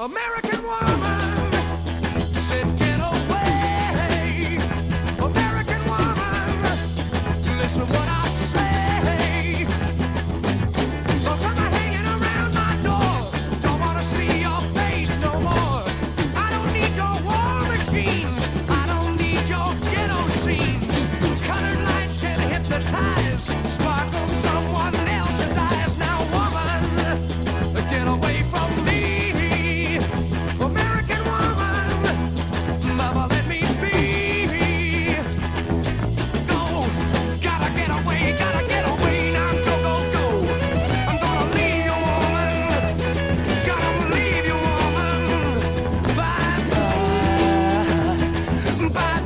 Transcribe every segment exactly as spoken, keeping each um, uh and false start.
American woman said, get away. American woman, listen what I say. Oh, come on, hanging around my door. Don't want to see your face no more. I don't need your war machines. I don't need your ghetto scenes. Colored lights can hypnotize, sparkle someone else's eyes. Now, woman, get away from me. American woman, mama, let me be. Go, gotta get away, gotta get away. Now go, go, go. I'm gonna leave you, woman. Gotta leave you, woman. Bye, bye, bye, bye,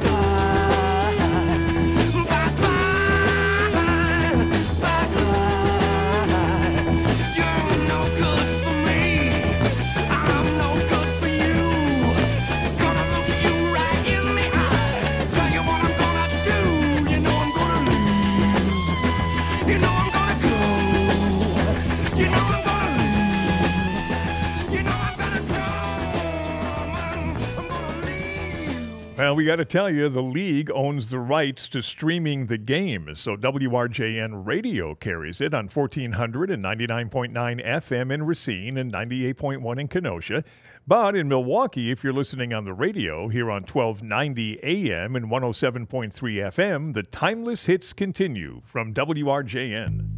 bye, bye, bye, bye. You're no good for me. I'm no good for you. Gonna look you right in the eye. Tell you what I'm gonna do. You know I'm gonna leave. You know I'm gonna go. You know I'm gonna leave. You know I'm gonna go. I'm gonna leave. Well, we got to tell you, the league owns the rights to streaming the game, so W R J N Radio carries it on fourteen hundred and ninety-nine point nine F M in Racine and ninety-eight point one in Kenosha. But in Milwaukee, if you're listening on the radio, here on twelve ninety A M and one oh seven point three F M, the timeless hits continue from W R J N.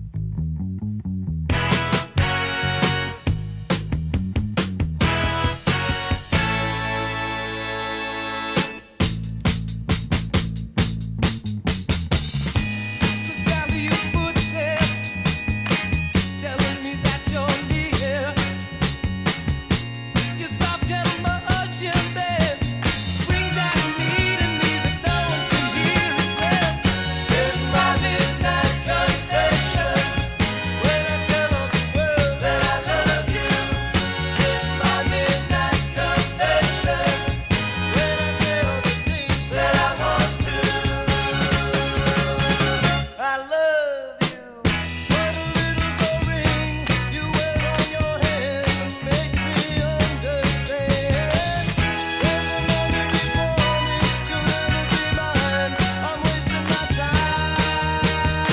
The sound of your footsteps telling me that you're near. Your soft, gentle motion, babe, brings out a need in me that no one can hear except in my midnight confession. When I tell all the world that I love you, in my midnight confession. When I say all the things that I want to. I love you. When a little gold ring you wear on your hand makes me understand. There's another before me, you'll never be mine. I'm wasting my time.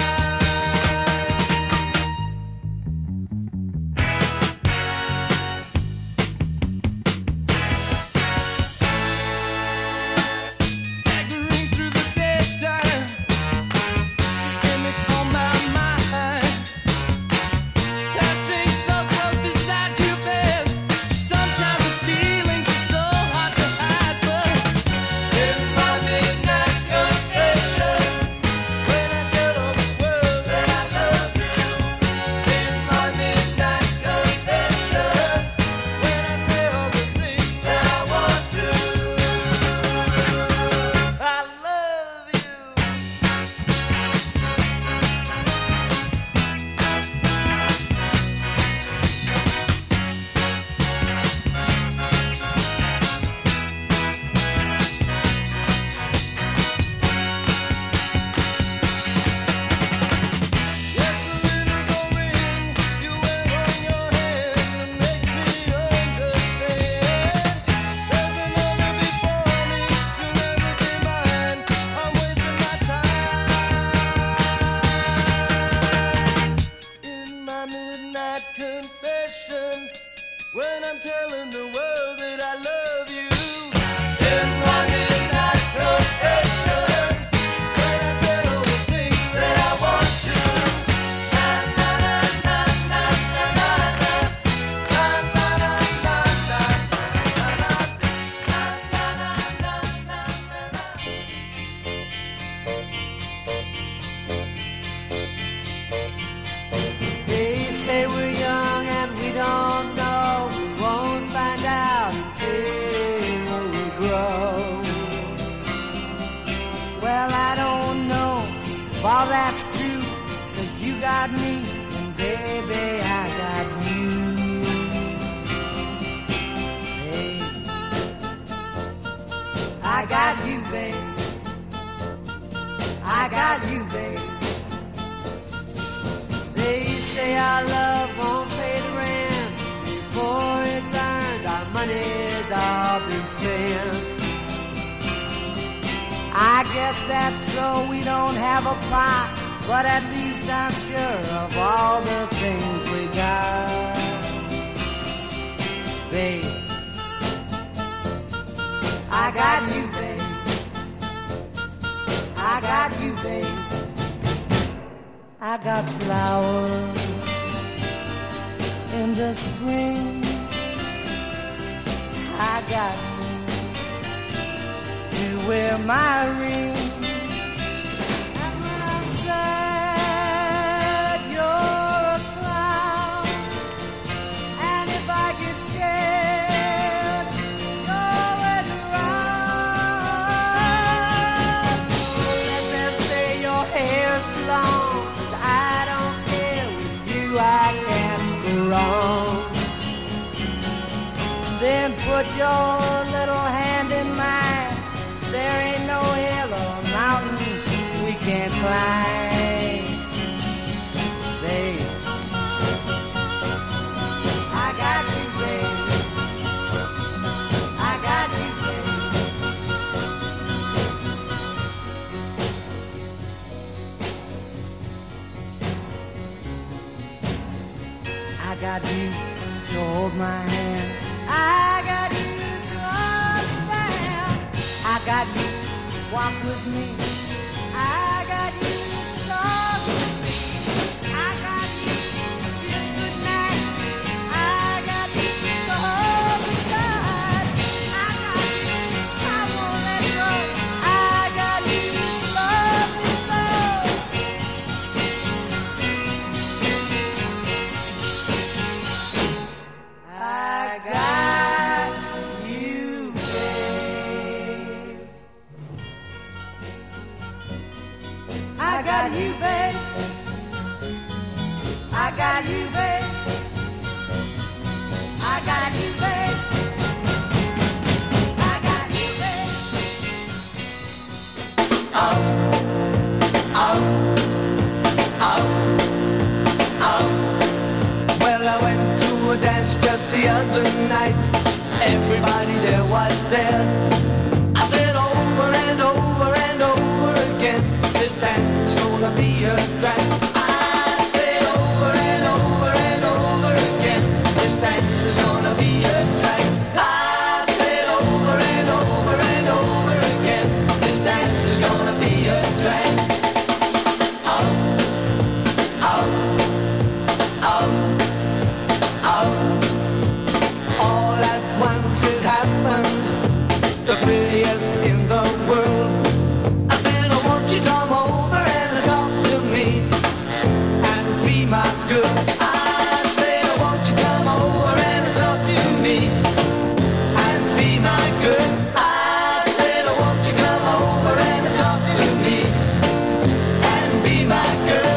Staggering through the daytime, the image on my mind. Passing so close beside you, babe. Sometimes the feelings are so hard to hide, but in my midnight confession, when I tell all the world that I love you, in my midnight confession, when I say all the things that I want to, I love you. Yes, a little gold ring you wear on your hand makes me understand. There's another before me, you'll never be mine. I'm wasting my time. In my midnight confession, when I'm telling the world that I love you. In my midnight confession, when I say all the things that I want to. Na na na na na na na na. Na na na na na na na na na na. They say we're young and we don't know. We won't find out until we grow. spent. I guess that's so we don't have a pot, but at least I'm sure of all the things we got. Babe, I got you, babe. I got you, babe. I got flowers in the spring. I got you to wear my ring. And when I'm sad, you're a clown. And if I get scared, you're always around. So let them say your hair's too long, 'cause I don't care. With you I can't go wrong. Then put your little hand in mine. There ain't no hill or mountain we can't climb. Babe, I got you, babe. I got you, babe. I got you to hold my hand. I got you to understand. I got you to walk with me. I got you to talk with me. I got you to kiss goodnight. I got you to hold me tight. I got you, I won't let go. I got you to love me so. I got you, babe. I got you, babe. I got you, babe. I got you, babe. I got you, babe. Well, I went to a dance just the other night. Everybody there was there. I said over and over and over again, this dance is gonna be a drag. I said over and over and over again, this dance is gonna be a drag. I said over and over and over again, this dance is gonna be a drag. Oh, oh, oh, oh. All at once it happened, the prettiest in the world. I said, oh, won't you come over and talk to me and be my girl? I said, oh, won't you come over and talk to me and be my girl? I said, oh, won't you come over and talk to me and be my girl?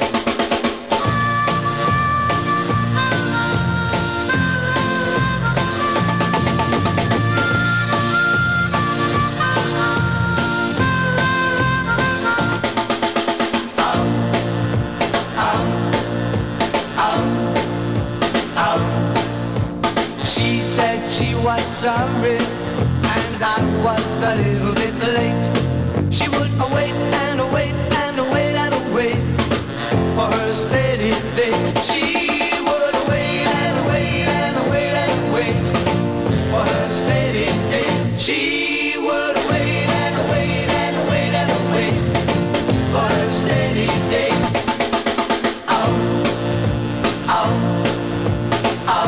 She said she was sorry, and I was a little bit late. She would await and await and await and await for her steady day. She would wait and wait and wait and wait for her steady day. She would wait and wait and wait and wait for her steady day. Oh, oh, oh.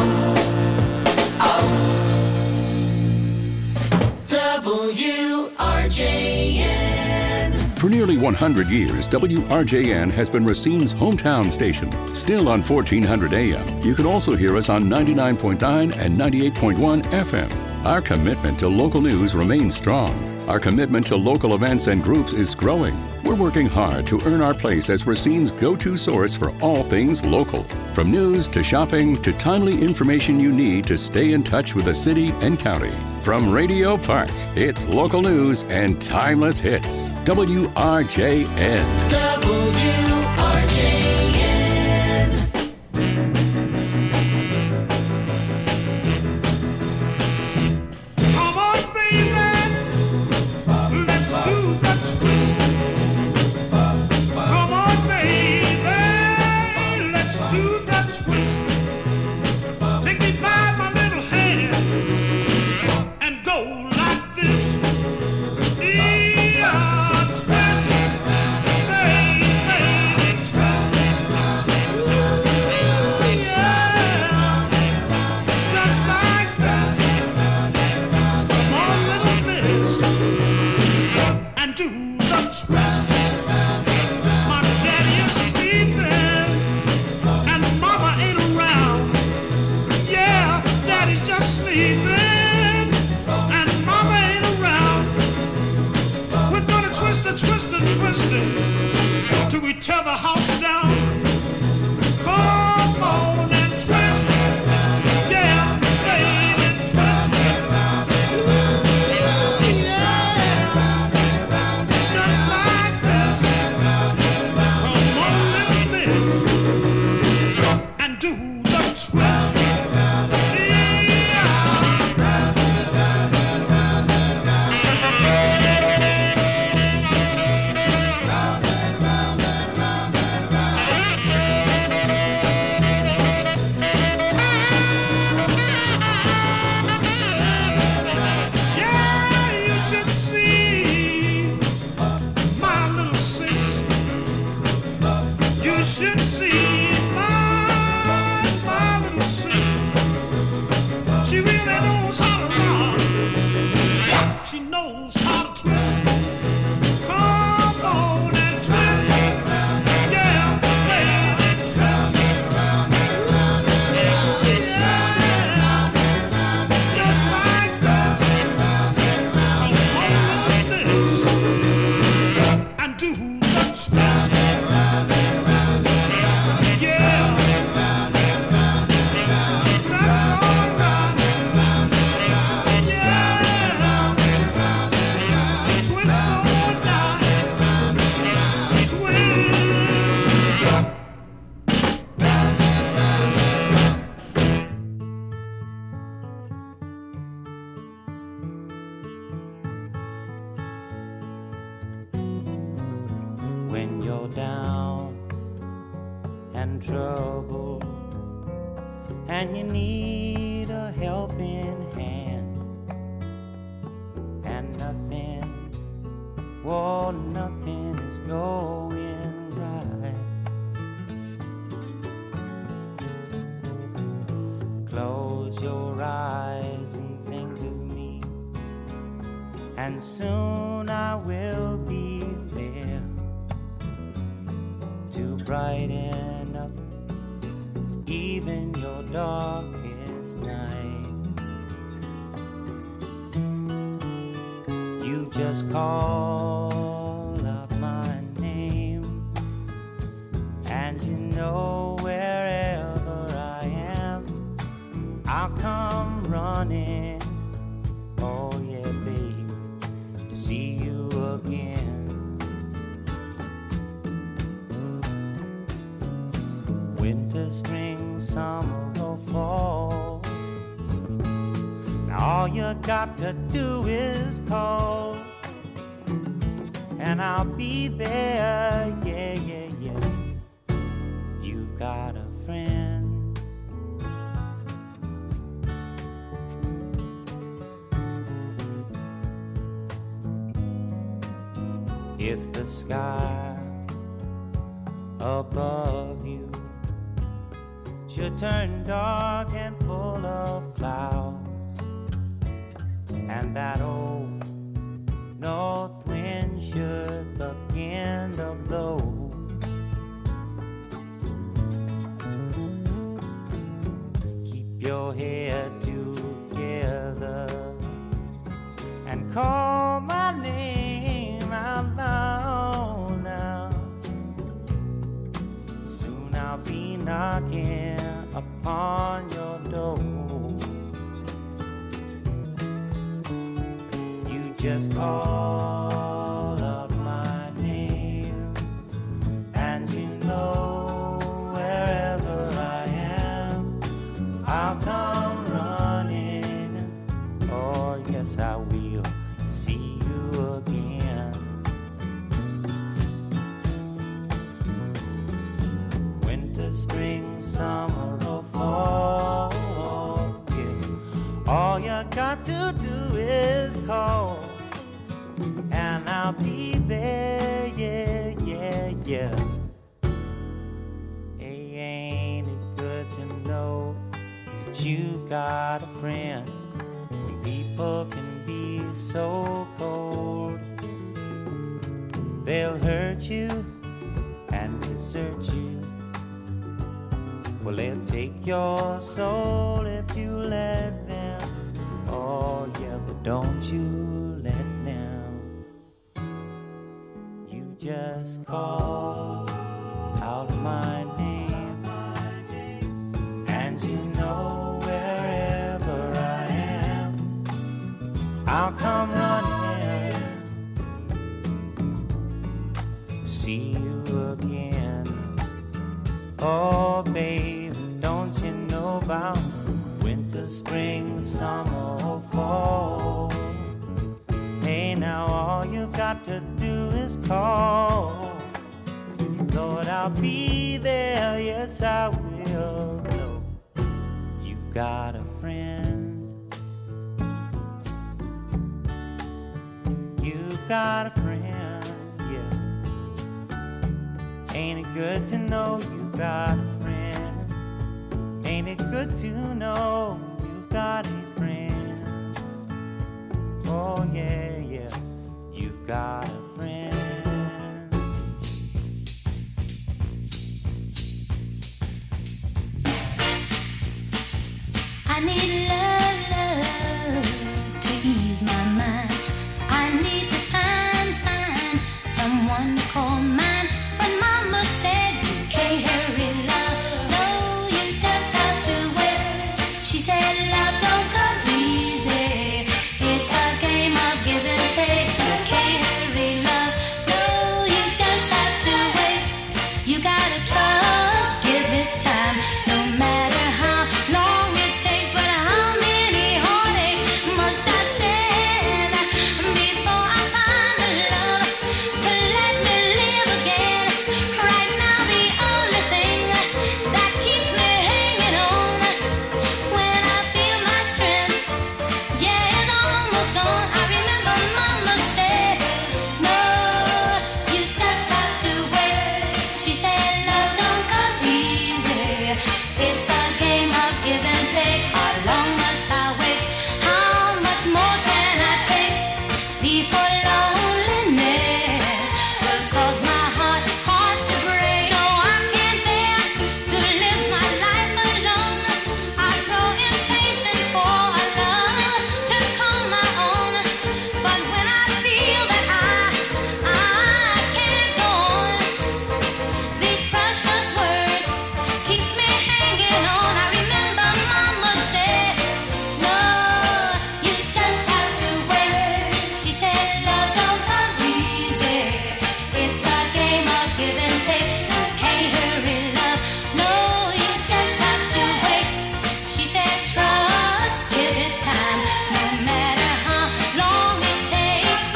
W R J N. For nearly one hundred years, W R J N has been Racine's hometown station. Still on fourteen hundred A M. You can also hear us on ninety-nine point nine and ninety-eight point one F M. Our commitment to local news remains strong. Our commitment to local events and groups is growing. We're working hard to earn our place as Racine's go-to source for all things local. From news to shopping to timely information you need to stay in touch with the city and county. From Radio Park, it's local news and timeless hits. W R J N. W R J N. Come on, till we tear the house down. Come on and twist, yeah, baby, twist. Ooh, yeah, just like this. Come on, little bitch, and do the twist. Should see my, my little sister. She really knows how to rock. She knows how to twist. Come on and twist. Yeah, baby, twist. Yeah, just like this. Come on like this and do the twist. When you're down and troubled and you need a helping hand and nothing, well, nothing is going right. Close your eyes and think of me, and soon I will be there to brighten up even your darkest night. You just call up my name, and you know wherever I am, I'll come running. Oh yeah, baby, to see you again. Winter, spring, summer, or fall, now all you got to do is call, and I'll be there, yeah, yeah, yeah. You've got a friend. If the sky above you should turn dark and full of clouds, and that old north wind should begin to blow, keep your head together and call my name out loud now. Soon I'll be knocking upon your door. You just call up my name, and you know wherever I am, I'll come running. Oh yes, I will see you again. Winter, spring, summer, or fall, yeah. All you got to do is call, and I'll be there, yeah, yeah, yeah. Hey, ain't it good to know that you've got a friend when people can be so cold? They'll hurt you and desert you. Well, they'll take your soul if you let them. Oh, yeah, but don't you let them. You just call about winter, spring, summer, or fall. Hey, now all you've got to do is call. Lord, I'll be there, yes, I will. No, you've got a friend. You've got a friend, yeah. Ain't it good to know you've got a friend? Ain't it good to know you've got a friend? Oh, yeah, yeah, you've got a friend. I need love, love to ease my mind. I need to find, find someone to call mine. But Mama said you can't hurry love. No, you just have to wait. She said love don't come easy. It's a game of give and take. You can't hurry love. No, you just have to wait. You gotta trust, give it time. No matter how long it takes, but how many heartaches must I stand before I find the love to let me live again? Right now the only thing that keeps me hanging on when I feel my strength, yeah, it's almost gone. I remember Mama said, no, you just have to wait. She said love don't come easy. It's a game of give and take. How long must I wait? How much more can I take before loneliness will cause my heart, heart to break? No, I can't bear to live my life alone. I grow impatient for a love to call my own. But when I feel that I, I can't go on, these precious words keeps me hanging on. I remember Mama said, no, you just have to wait. She said love don't come easy. It's a game of give and take. You can't hurry love. No, you just have to wait. She said trust, give it time. No matter how long it takes.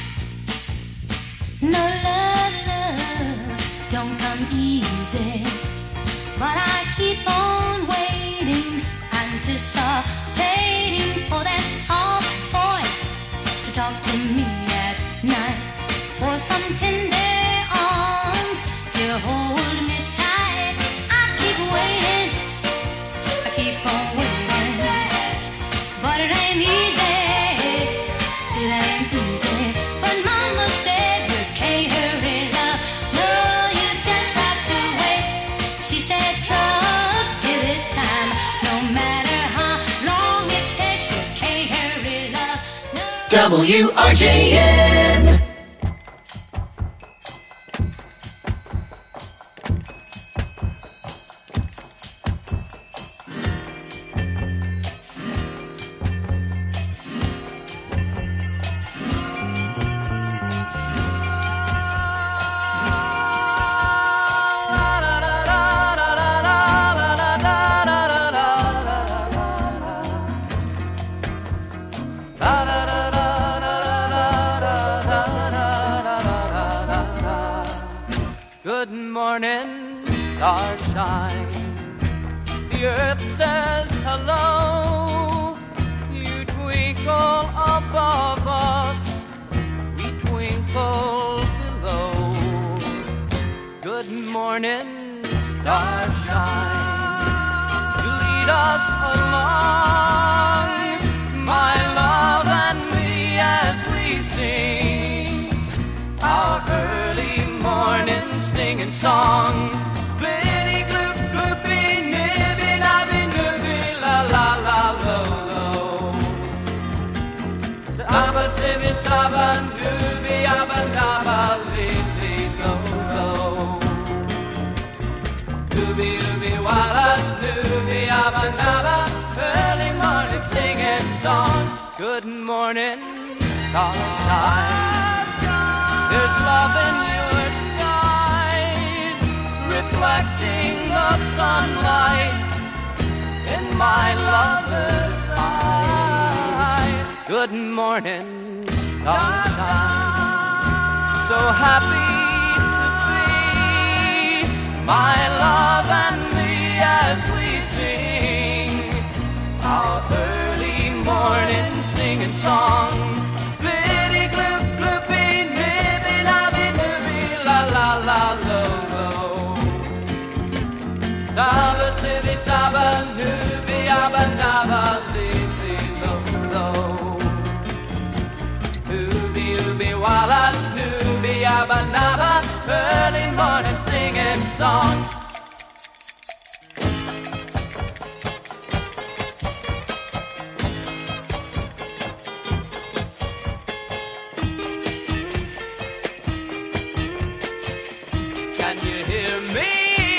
No love, love don't come easy. But I keep on waiting, anticipating for that soft voice to talk to me at night, for some tender arms to hold me tight. I keep waiting, I keep on waiting, but it ain't easy, it ain't easy. But Mama said you can't hurry love. No, you just have to wait. She said trust, give it time. No matter how long it takes, you can't hurry love. No. W R J N. Good morning, starshine. The earth says hello. You twinkle above us, we twinkle below. Good morning, starshine. You lead us along, my love and me, as we sing our early morning singing song. Glitty gloop gloopy nibby nabby nooby la la la lo lo. Abba sibby saban dooby abba dabba lily lo lo. Dooby dooby walla dooby abba dabba. Early morning singing song. Good morning, starshine. There's love in your skies, reflecting the sunlight in good morning sunshine. So happy to be, my love and me, as we sing our early morning singing song. Flitty, gloop, gloopy, nippy, lobby, nippy, la, la, la, lo, lo. Saba, city, saba, nubi, abba, naba, li, li, lo, lo. Nubi, ubi, walla, nubi, abba, naba, early morning singing song. Can you hear me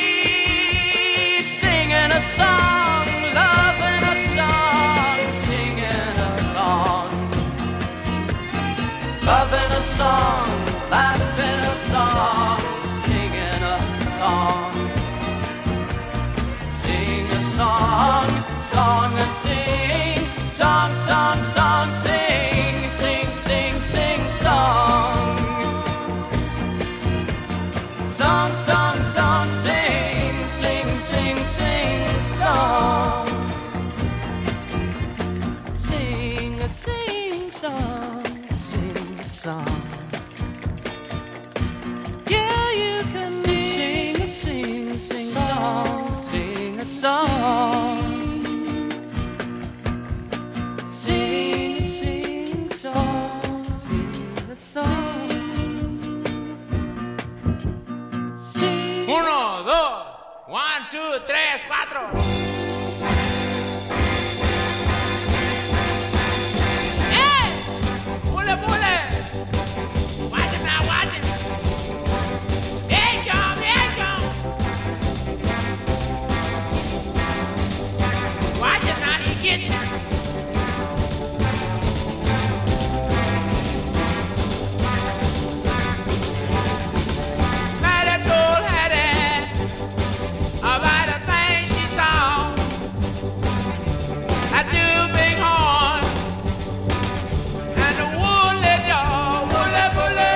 singing a song, loving a song, singing a song, loving a song, laughing a song, singing a song, sing a song, song and sing, song, song, song, sing, sing, sing, sing, song. Song, song, song, sing, sing, sing, sing, song. Sing a sing song, sing a song. Yeah, you can sing a sing, sing song, sing a song. Sing a sing song, sing a song. Uno, dos, one, two, tres, cuatro. ¡Eh! ¡Pule, pule! Watch it now, watch it. Here it come, here it come. Watch it now, he get you. Mighty told Hattie about the thing she saw. I do big horn and the woolly dog, woolly bully,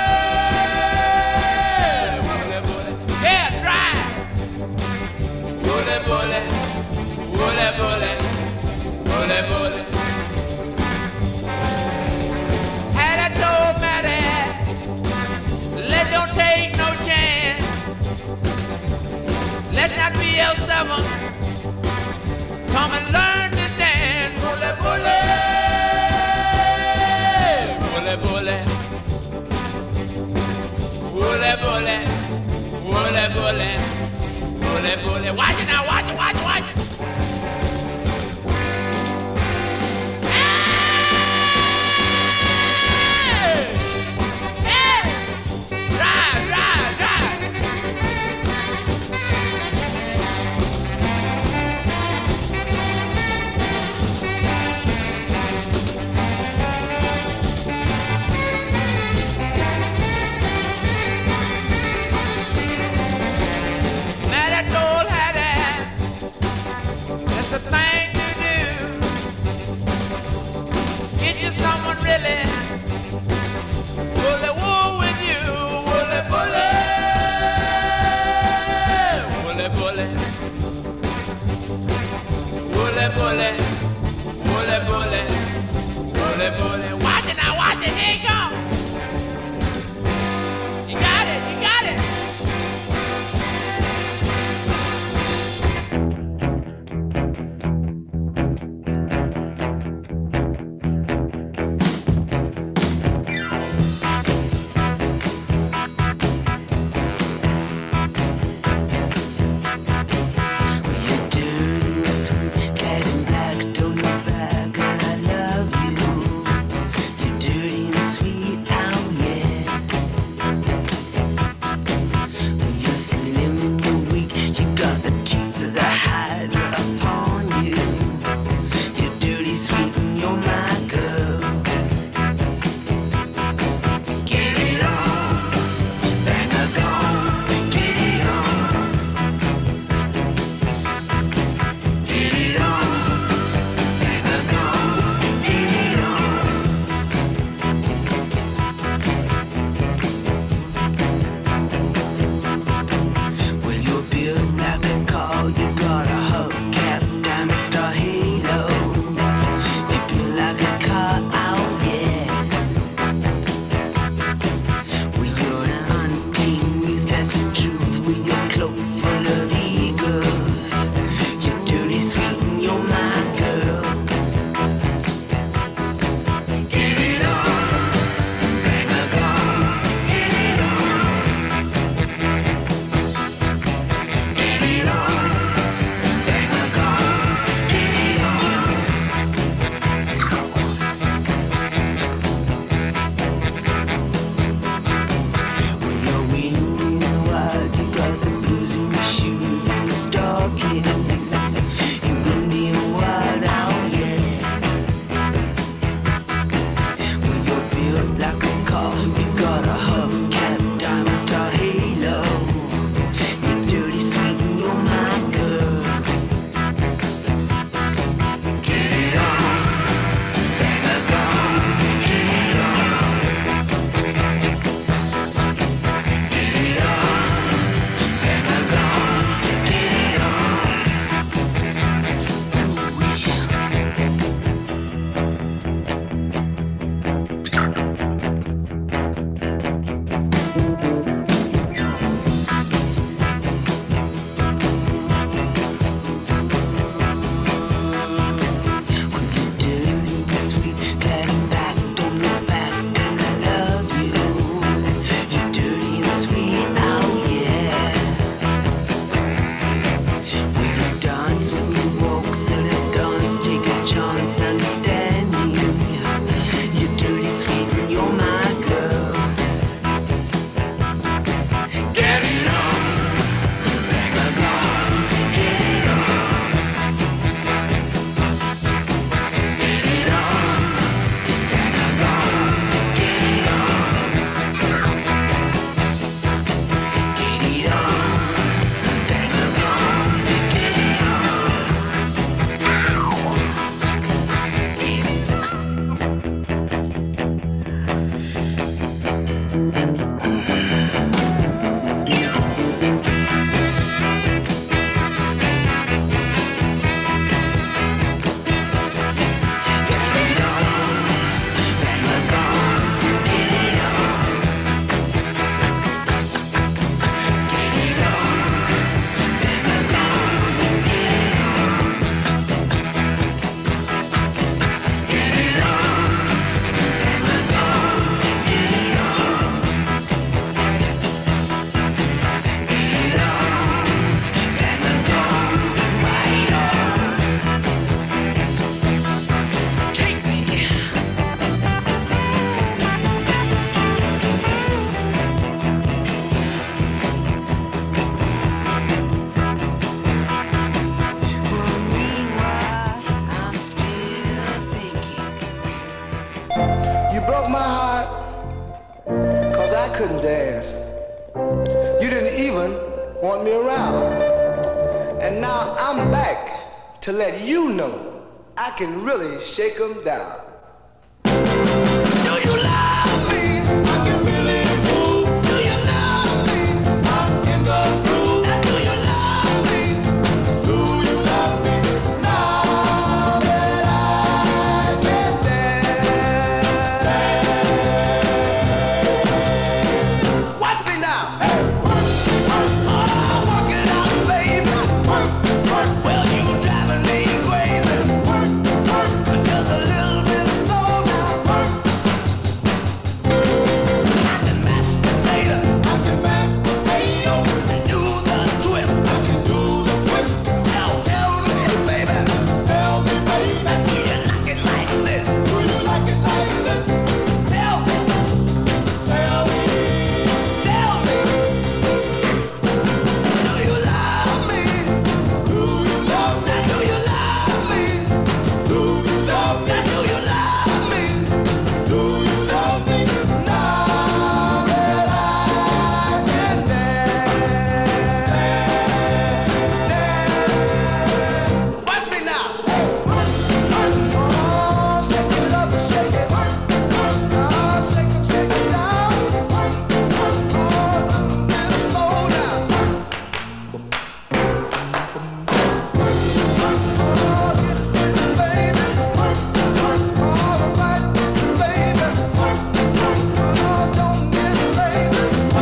woolly bully, yeah, dry, woolly bully, woolly bully, woolly bully. Had I told Maddie, let don't take no chance. Let's not be L seven. Come and learn this dance. Bully, bully. Bully, bully. Bully, bully. Bully, bully. Bully, bully. Watch it now. Watch it, watch it, watch it. Hey! Hey! Drive, drive, drive. Maddie told Hattie, that's the thing to do. Get you someone really bully wool with you. Bully, bully. Bully, bully. Bully, bully. Bully, bully. Bully, bully. Watch it now, watch it. Here you go. You got it, you got it. You're dirty, sweet, cat and black, don't look back, and I love you. couldn't dance. You didn't even want me around. And now I'm back to let you know I can really shake 'em down. Do you love me? I can really move. Do you love me? I'm in the groove. Now do you love me? Do you love me? Now that I can dance. Watch me now. Hey, work, work, oh, work it out, baby. Work, work. Well, you driving me crazy. Work, work, just a little bit slow now. Work. I can mash potato. I can mash potato. And do the twist. I can do the twist. Now tell me, baby. Tell me, baby. Do you like it like this? Do you like it like this? Tell me. Tell me. Tell me. Do you love me? Do you love me? Do you love me? Do you love me? Do you love me? Do you love me? Now that I can dance. Watch me now. Oh, shake it up, shake it. Oh, shake it, shake it down. Oh, and slow down. Oh, get it, get it, baby. All right, baby. Oh, don't get lazy.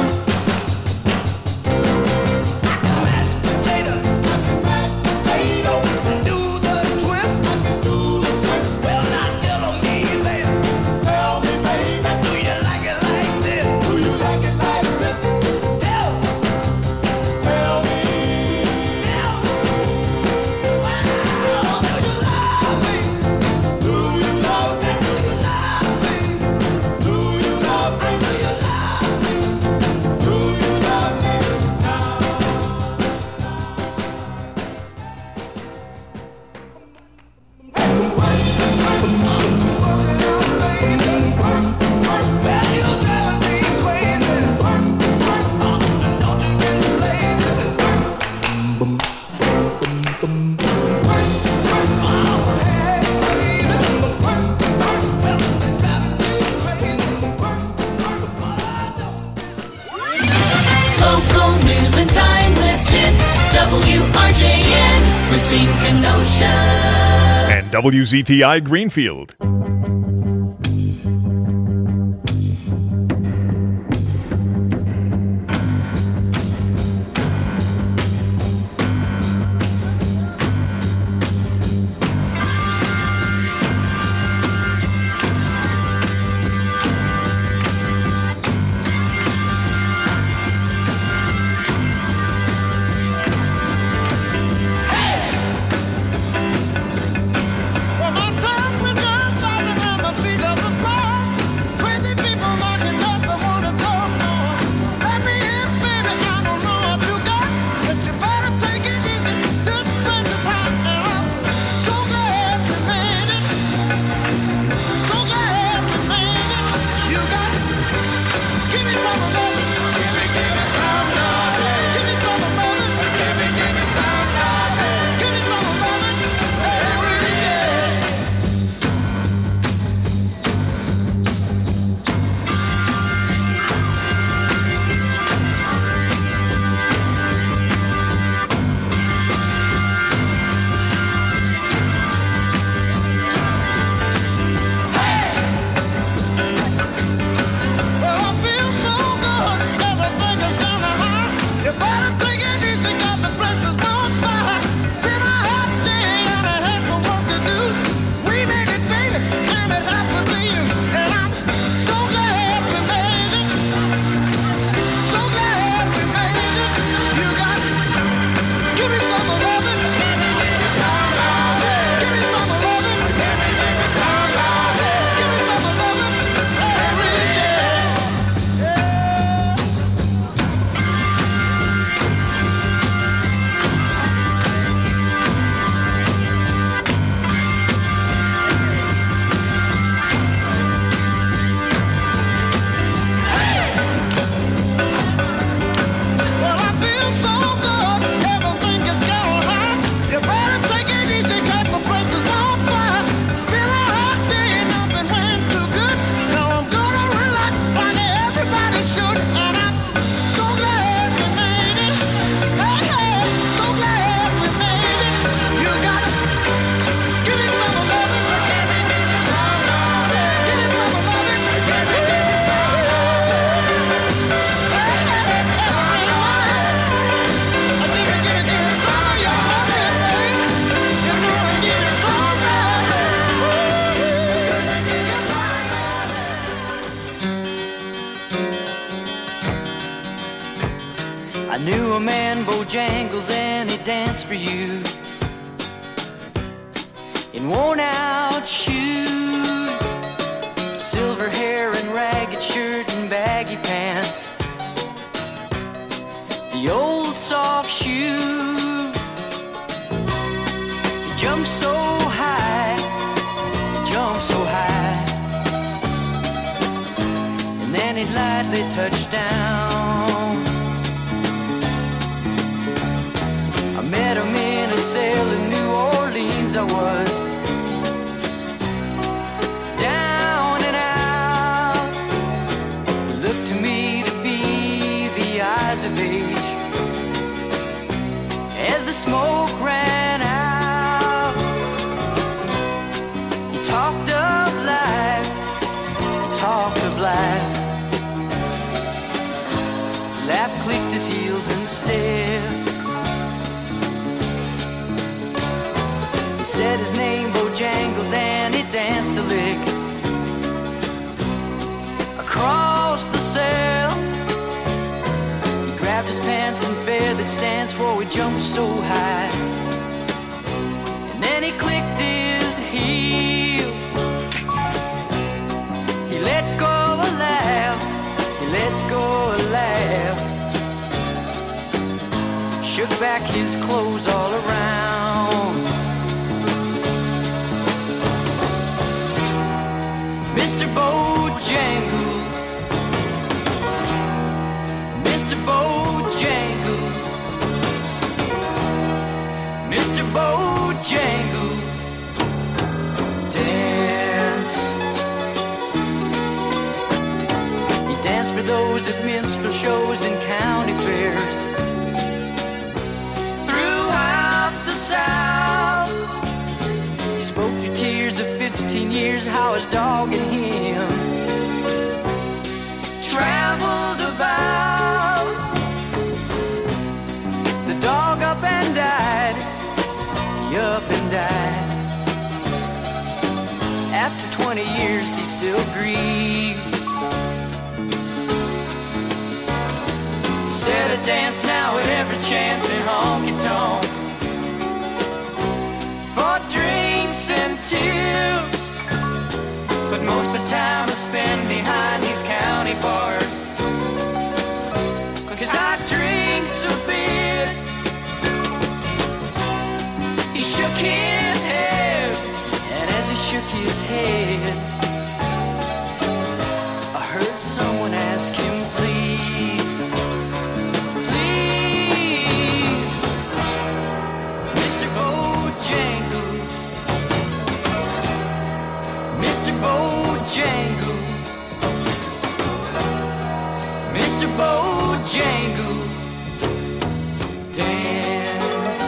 I can mash potato. I can mash potato. And do the twist. I can do the twist. Well, now tell me, baby. Tell me, baby. Do you like it like this? Do you like it like this? Tell me. Tell me. Tell me. Wow. Do you love me? Do you love me? Do you love me? Do you love me? Do you love me? Do you love me? Well, you're driving me crazy. Oh, and don't you get lazy. Oh, hey, baby. Well, you're driving me crazy. Local news and timeless hits. W R J N, Racine, Kenosha. And W Z T I Greenfield. From our time we done by the Bojangles and he danced for you in worn out shoes, silver hair and ragged shirt and baggy pants, the old soft shoe. He jumped so high, he jumped so high, and then he lightly touched down. I met him in a cell in New Orleans. I was down and out. He looked to me to be the eyes of age as the smoke ran out. He talked of life, he talked of life. He laughed, clicked his heels and stared. He said his name Bojangles and he danced a lick across the cell. He grabbed his pants and feathered stance, whoa, he jumped so high. And then he clicked his heels. He let go a laugh, he let go a laugh. Shook back his clothes all around. Mister Bojangles, Mister Bojangles, Mister Bojangles, dance. He danced for those at minstrel shows and county fairs throughout the South. He spoke through tears of fifteen years, how his dog and him traveled about. The dog up and died, he up and died. After twenty years he still grieves. He said I dance now at every chance in honky-tonk for drinks and tips, but most of the time I spend behind these county bars, 'cause I drinks a bit. He shook his head, and as he shook his head, I heard someone ask him, please, please, Mister Bojangles, Mister Bojangles, Mister Bojangles, dance.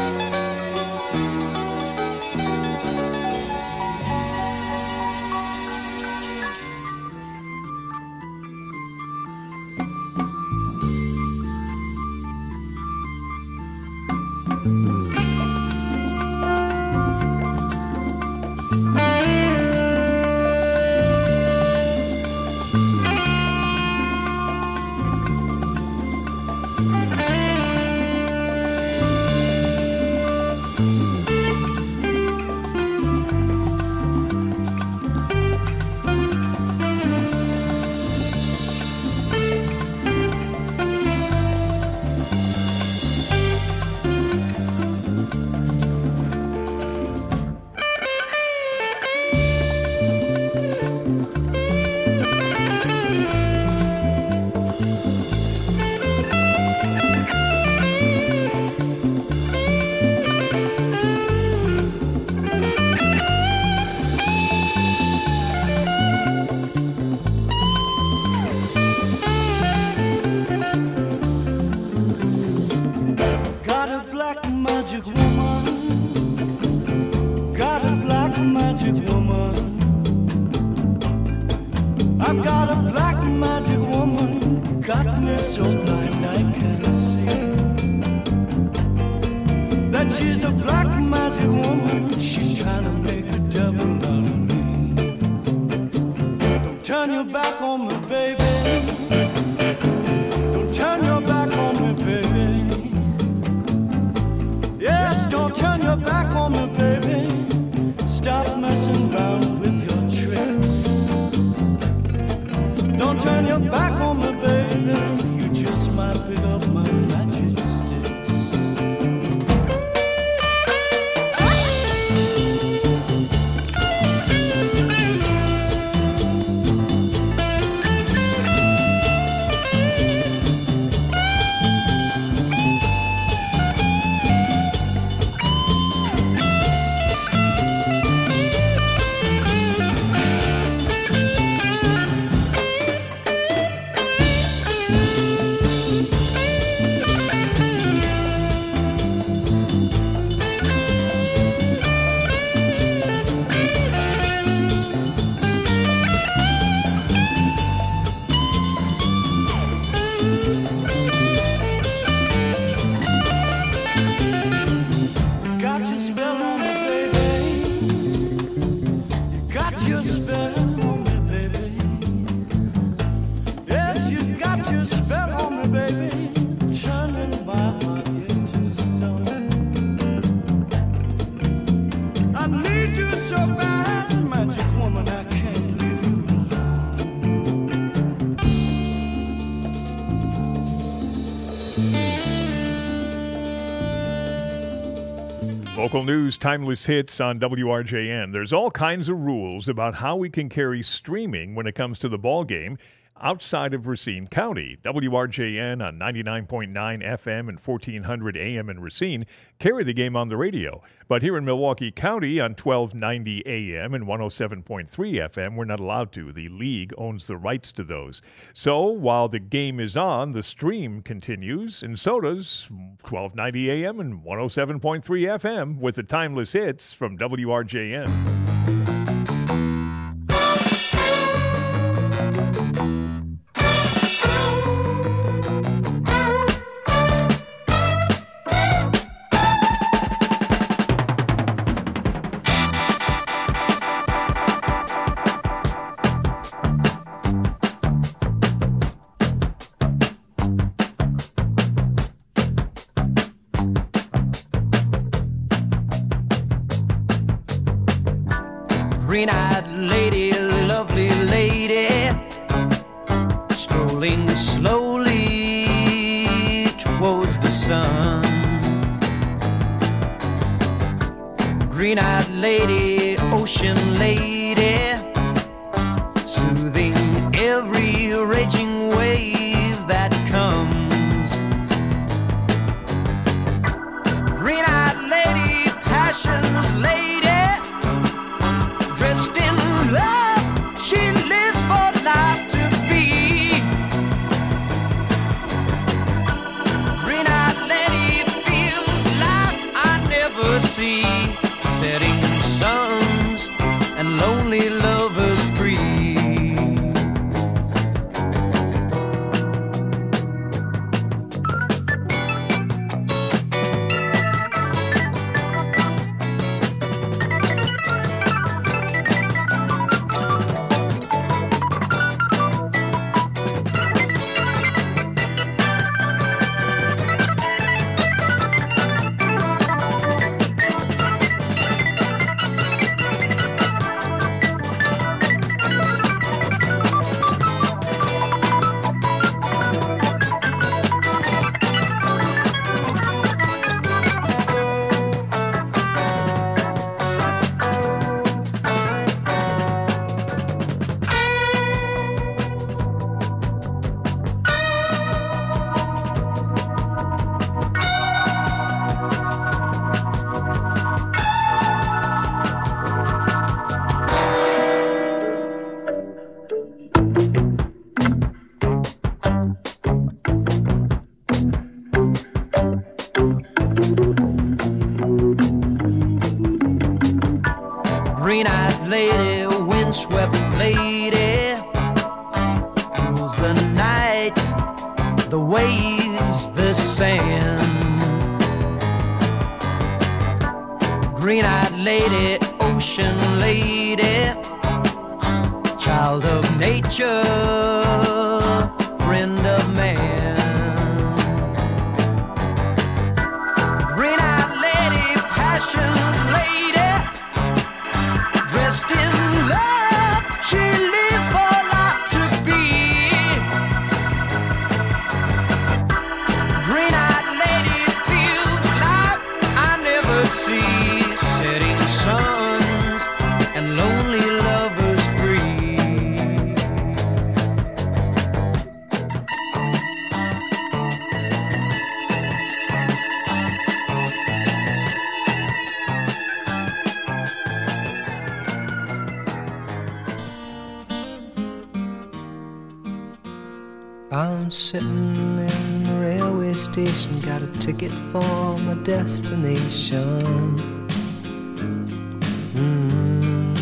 I've got a black magic woman, got me so blind I can't see that she's a black magic woman. She's trying to make a devil out of me. Don't turn your back on me, baby. Don't turn your back on me, baby. your back on me, baby, you just might pick up my magic sticks. Got your spell on me, baby. You got your spell on me, baby. Yes, you got your spell on me, baby. Turning my heart into stone. I need you so bad, magic woman, I can't leave you Local news, timeless hits on W R J N. There's all kinds of rules about how we can carry streaming when it comes to the ball game outside of Racine County. W R J N on ninety-nine point nine F M and fourteen hundred A M in Racine carry the game on the radio. But here in Milwaukee County on twelve ninety A M and one oh seven point three F M, we're not allowed to. The league owns the rights to those. So while the game is on, the stream continues, and so does twelve ninety A M and one oh seven point three F M with the timeless hits from W R J N. Green-eyed lady, lovely lady, strolling slowly towards the sun. Green-eyed lady, ocean lady, soothing every raging wave that comes. Green-eyed lady, passion's lady, dressed in love, she lives for life to be. Green-eyed lady feels life I never see. Setting suns and lonely lovers free. Green-eyed lady, windswept lady, rules the night, the waves, the sand. Green-eyed lady, ocean lady, child of nature, friend of man. Green-eyed lady, passion's lady, dressed in love, she lives for life to be. I'm sitting in the railway station, got a ticket for my destination. Mm.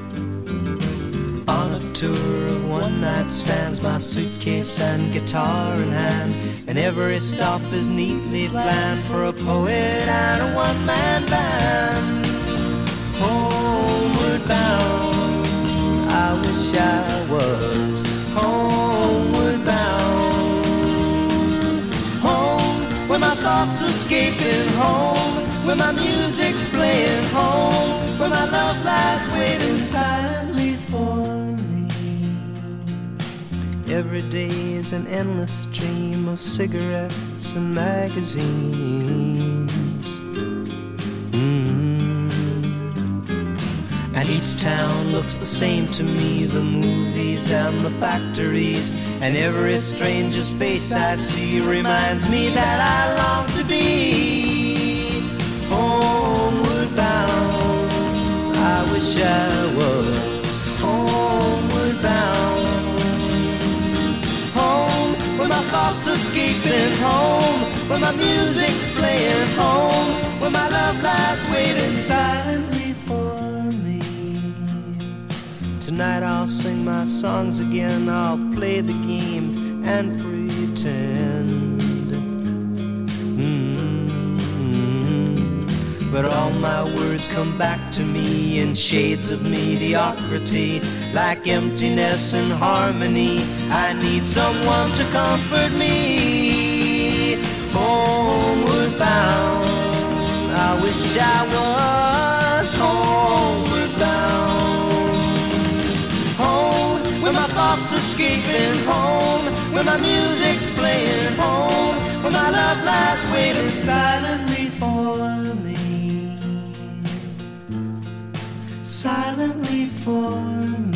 On a tour of one night stands, my suitcase and guitar in hand, and every stop is neatly planned for a poet and a one-man band. Homeward bound, I wish I was homeward bound. Home, where my thoughts escaping, home, where my music's playing, home, where my love lies waiting silently for me. Every day is an endless stream of cigarettes and magazines. Mm. And each town looks the same to me, the movies and the factories, and every stranger's face I see reminds me that I long to be homeward bound. I wish I was homeward bound. Home, where my thoughts escaping, home, where my music's playing, home, where my love lies waiting silently for me. Tonight I'll sing my songs again, I'll play the game and pretend. Mm-hmm. But all my words come back to me in shades of mediocrity, like emptiness and harmony. I need someone to comfort me. Homeward bound, I wish I was homeward bound. Home, where my thoughts escaping, home, where my music's playing, home, where my love lies waiting silently for me, silently for me.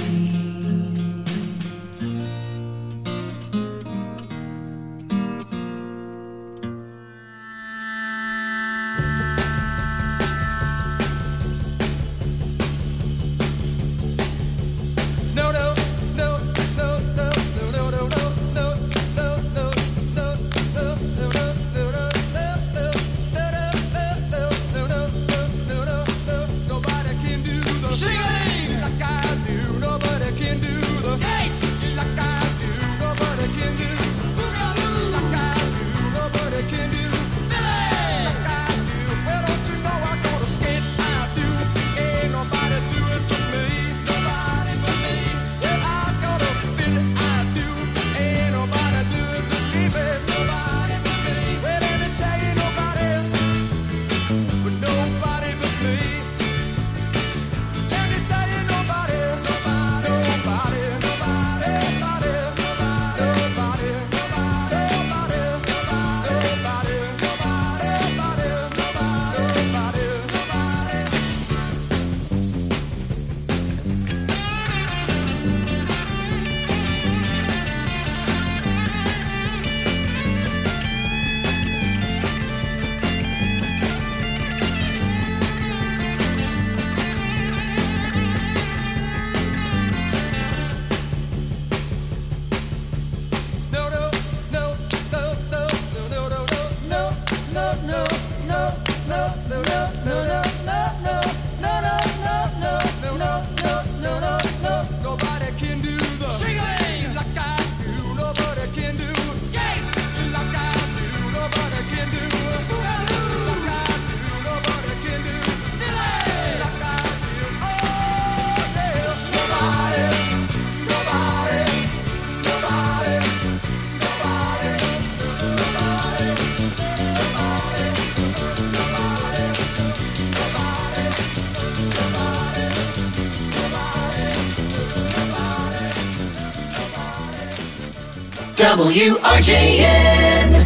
W R J N.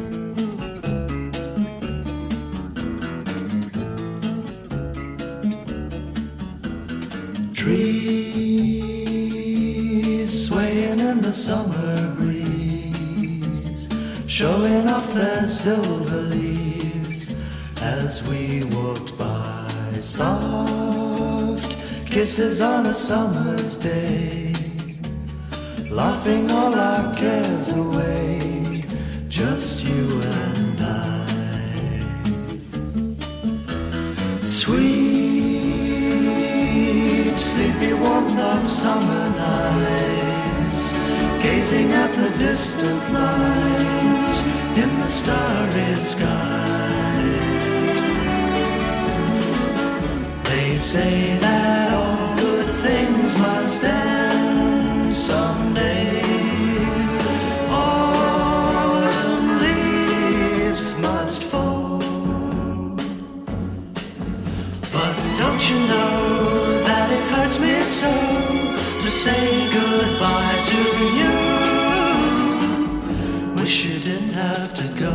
Trees swaying in the summer breeze, showing off their silver leaves as we walked by. Soft kisses on a summer's day, laughing all our cares away, just you and I. Sweet, sleepy warmth of summer nights, gazing at the distant lights in the starry sky. They say that all good things must end someday. Autumn leaves must fall. But don't you know that it hurts me so to say goodbye to you? Wish you didn't have to go.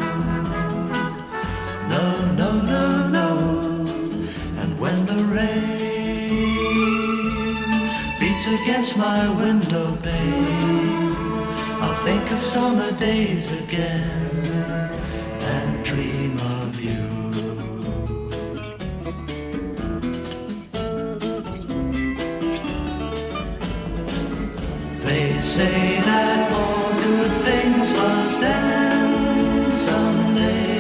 No, no, no, no. And when the rain beats against my window pane, I'll think of summer days again and dream of you. They say that all good things must end someday.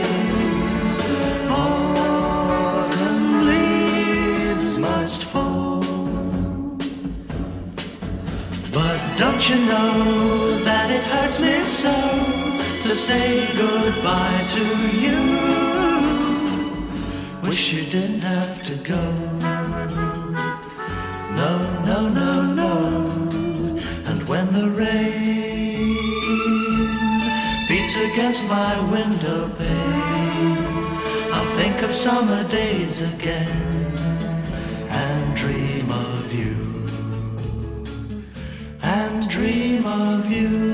Autumn leaves must fall. But don't you know that it hurts me so to say goodbye to you? Wish you didn't have to go. No, no, no, no. And when the rain beats against my window pane, I'll think of summer days again and dream of you, and dream of you.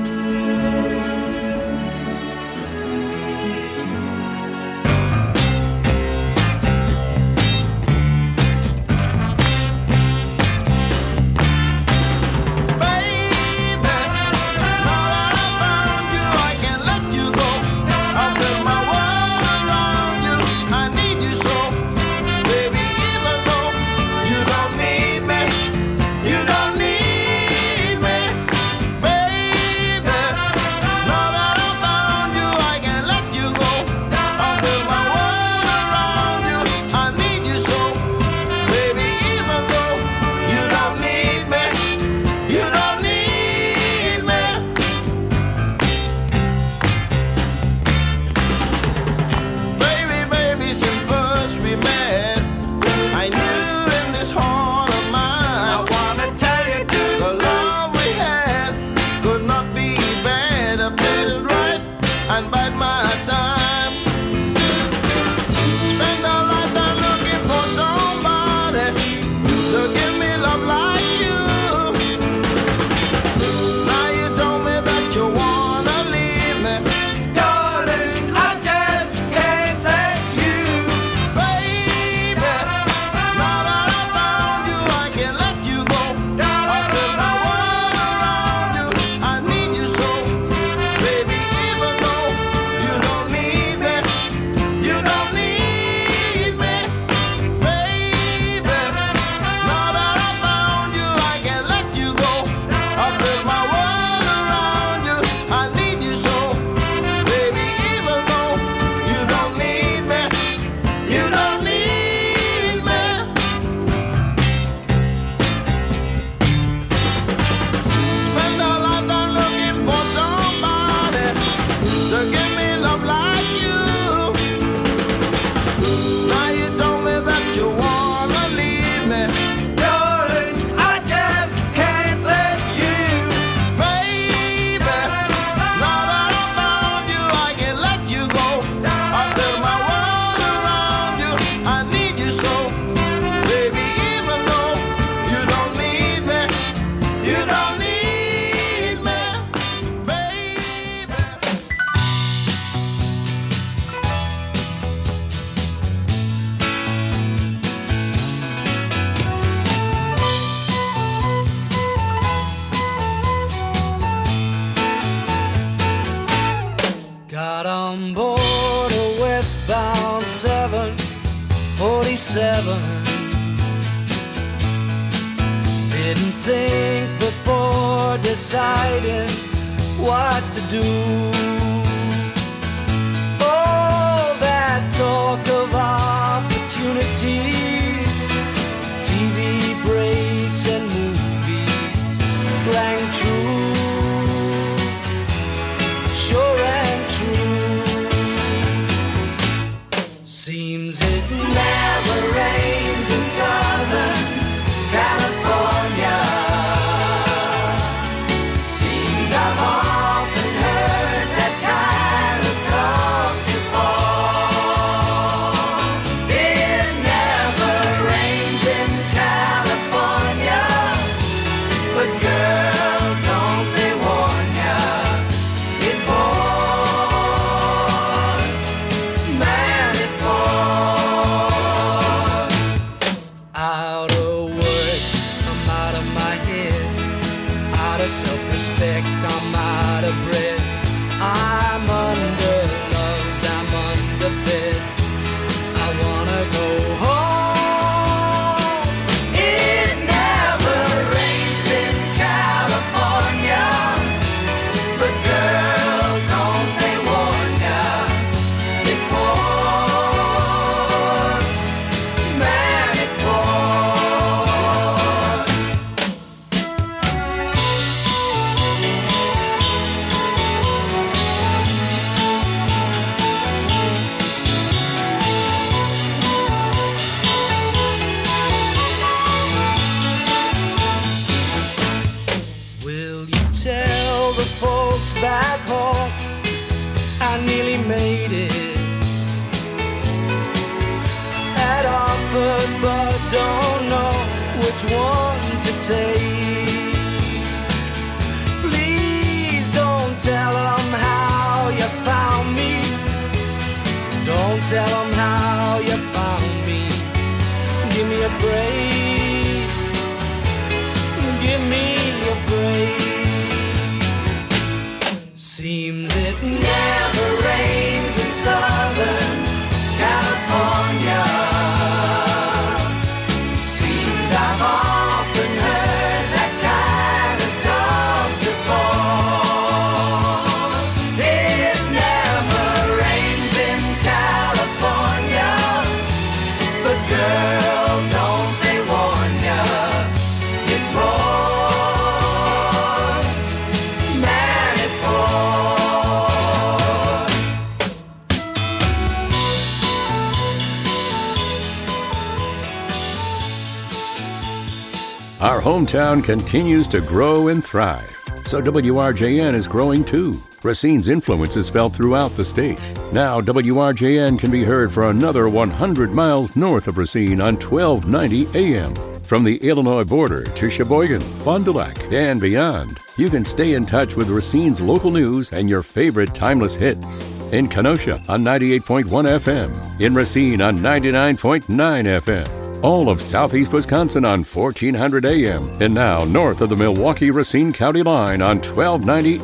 forty-seven. Didn't think before you're deciding what to do. Oh, that talk of opportunities, T V breaks and movies rang true, sure and true. Seems it never rains in Southern California. Seems I've often heard that kind of talk before. It never rains in California, but girl, don't they warn ya, it pours, man, it pours. Out of work, I'm out of my head. Out of self-respect, I'm out of breath. I'm underloved, I'm underfed. I wanna go home. It never rains in California, but girl, don't they warn ya, it pours, man, it pours. Will you tell the folks back home I nearly made it at offers, but don't know which one to take. Please don't tell them how you found me. Don't tell them how you found me. Give me a break. Give me a break. Seems it never rains in Southern California. Seems I've often heard that kind of talk before. It never rains in California, but girl, don't they warn ya, it pours, man, it pours. Our hometown continues to grow and thrive, so W R J N is growing too. Racine's influence is felt throughout the state. Now W R J N can be heard for another one hundred miles north of Racine on twelve ninety A M. From the Illinois border to Sheboygan, Fond du Lac, and beyond, you can stay in touch with Racine's local news and your favorite timeless hits. In Kenosha on ninety-eight point one F M, in Racine on ninety-nine point nine F M, all of southeast Wisconsin on fourteen hundred A M, and now north of the Milwaukee-Racine County line on twelve ninety